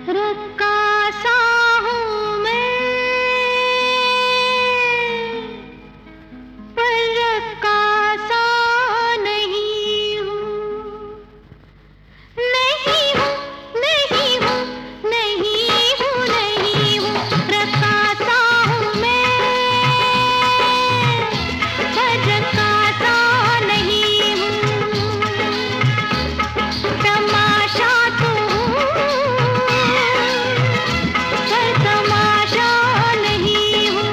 रक्कासा हूँ मैं, पर रक्कासा नहीं हूँ। नहीं हूँ, नहीं हूँ, नहीं हूँ, नहीं हूँ, रक्कासा हूँ मैं, पर रक्कासा नहीं हूँ। तमाशा तो हूँ, पर तमाशा नहीं हूँ।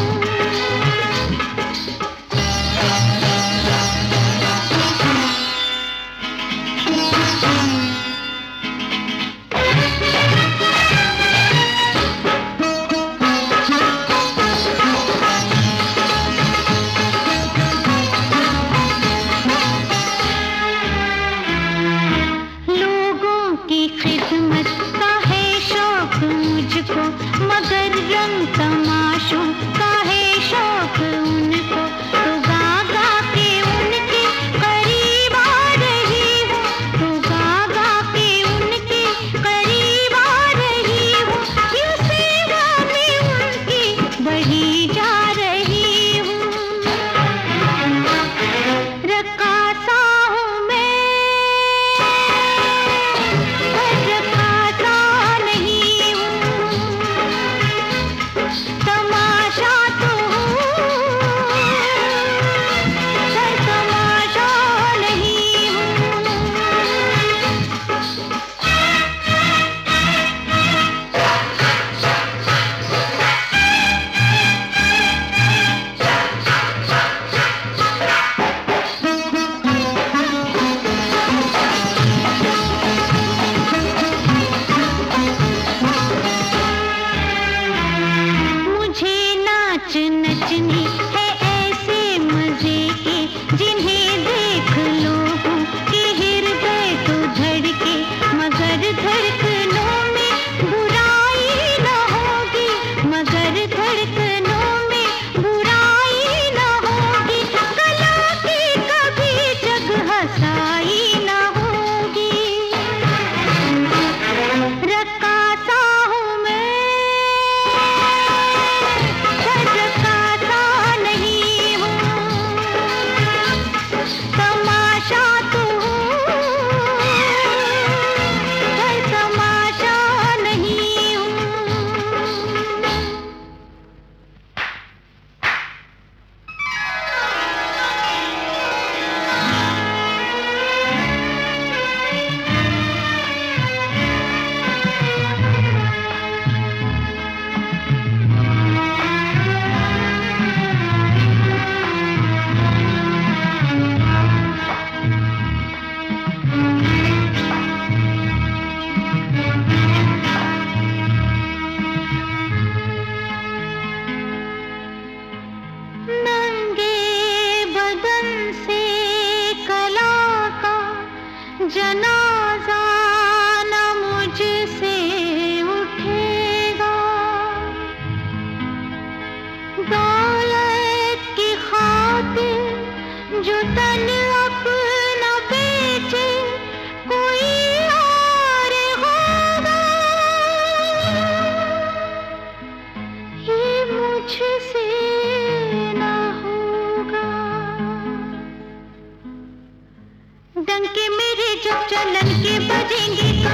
लोगों की खिदमत का है शौक मुझको, मगर रंग तमाशों का है शौक उनको। तो गा गा के उनके करीब आ रही हूँ, तो गा गा के उनके करीब आ रही हूँ। यूं सेवा में उनकी बढ़ी जा रही हूँ। रक्कासा हूँ मैं, पर रक्कासा नहीं हूँ। तमाशा तो हूँ, पर तमाशा नहीं हूँ। मुझे नाच नचनी है ऐसे मजे की, जिन्हें देख लोगों के हृदय तो धड़के, मगर धड़कनों में बुराई न होगी, मगर धड़कनों में बुराई न होगी। कला की कभी जग हंसाई न होगी। रक्कासा हूँ मैं, पर रक्कासा नहीं हूँ। तमाशा तो हूँ, पर तमाशा नहीं हूँ। नंगे बदन से कला का जनाजा न मुझसे उठेगा। दौलत की खातिर जो तन अपना बेचे, कोई और होगा। ये मुझसे ना होगा। डंके मेरे जब चलन के बजेंगे,